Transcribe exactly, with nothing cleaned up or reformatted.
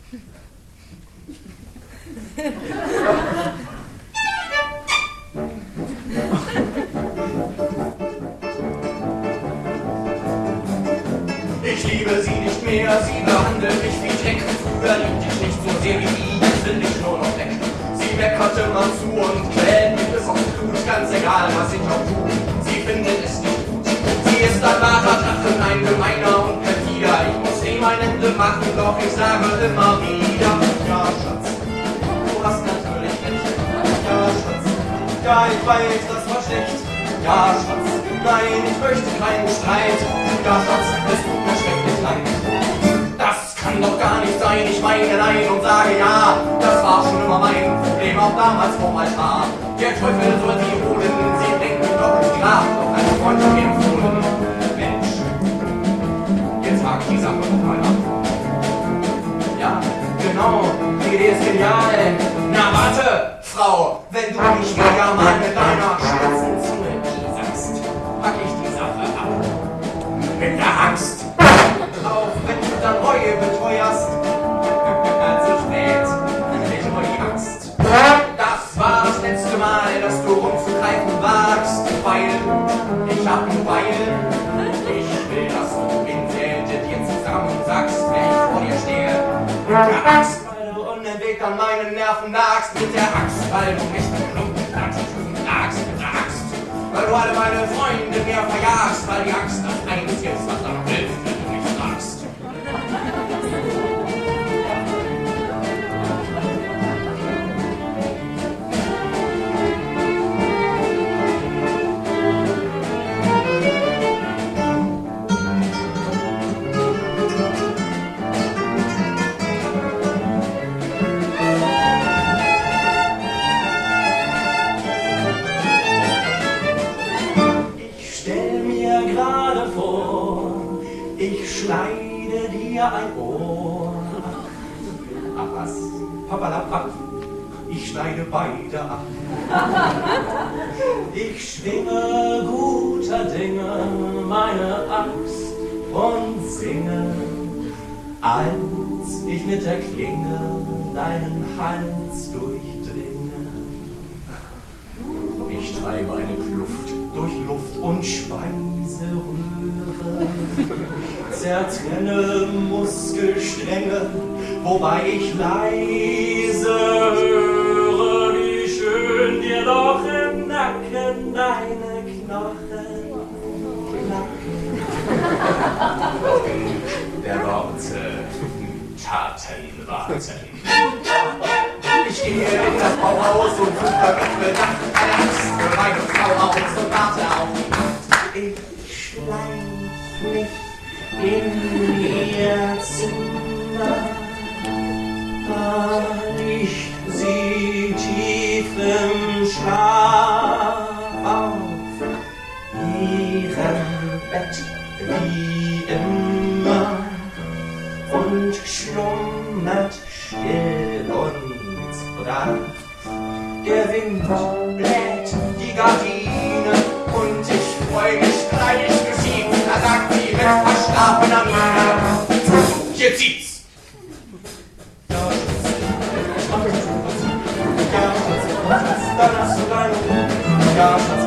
Ich liebe sie nicht mehr, sie behandelt mich wie Dreck. Früher liebte ich nicht so sehr wie sie, jetzt will ich nur noch weg. Sie meckert immer zu und quält mich bis aufs Blut, ganz egal was ich auch tue. Sie findet es nicht gut. Sie ist ein wahrer Drachen, ein gemeiner und perfider. Ich muss ihm ein Ende machen, doch ich sage immer wieder: Ja, Schatz, du hast natürlich recht. Ja, Schatz, ja, ich weiß, das war schlecht. Ja, Schatz, nein, ich möchte keinen Streit. Ja, Schatz, es tut mir schrecklich leid. Das kann doch gar nicht sein, ich meine nein und sage ja. Das war schon immer mein Problem, auch damals vor meinem Altar. Der Teufel soll sie holen, sie bringt mich doch ins Grab. Doch ein Freund hat mir empfohlen: Mensch, jetzt hake ich die Sache noch mal ab. Ja, genau, die Idee ist genial. Na warte, Frau, wenn du mich wieder mal mit deiner spitzen Zunge sagst, pack ich die Sache ab. Mit der Axt. Auch wenn du dann Reue beteuerst. Zu spät, ich nur die Angst. Das war das letzte Mal, dass du rumzugreifen wagst. Weil ich hab ein Beil. Ich will, dass du in Kälte dir zusammen sagst, wenn ich vor dir stehe. Mit der Axt, weil du unentwegt an meinen Nerven nagst. Mit der Axt, weil du mich mit Klumpen nagst. Mit der Axt, weil du alle meine Freunde mir verjagst. Weil die Angst das Einzige ist, was da noch hilft, wenn du mich fragst. Schneide dir ein Ohr. Ach was, papalapap, ich schneide beide ab. Ich schwinge guter Dinge meine Axt und singe, als ich mit der Klinge deinen Hals durchdringe. Ich treibe eine Kluft durch Luft und Speiseröhre, zertrenne Muskelstränge, wobei ich leise höre, wie schön dir doch im Nacken deine Knochen knacken. Der Worte Taten warten. Ich gehe in das Bauhaus und suche mit Bedacht eine Angst für meine Frau aus und warte auf die Nacht. Ich schleich mich in ihr Zimmer, weil ich sie tief im Schlaf auf ihrem Bett wie immer und schlummert still und brav. Der Wind bläht die Gardine und ich freu mich gleich geschieht. Da sagt sie mit verschlafener Miene: Hier zieht's! Ja, Schatz, dann hast du deine Ruhe. Ja, Schatz,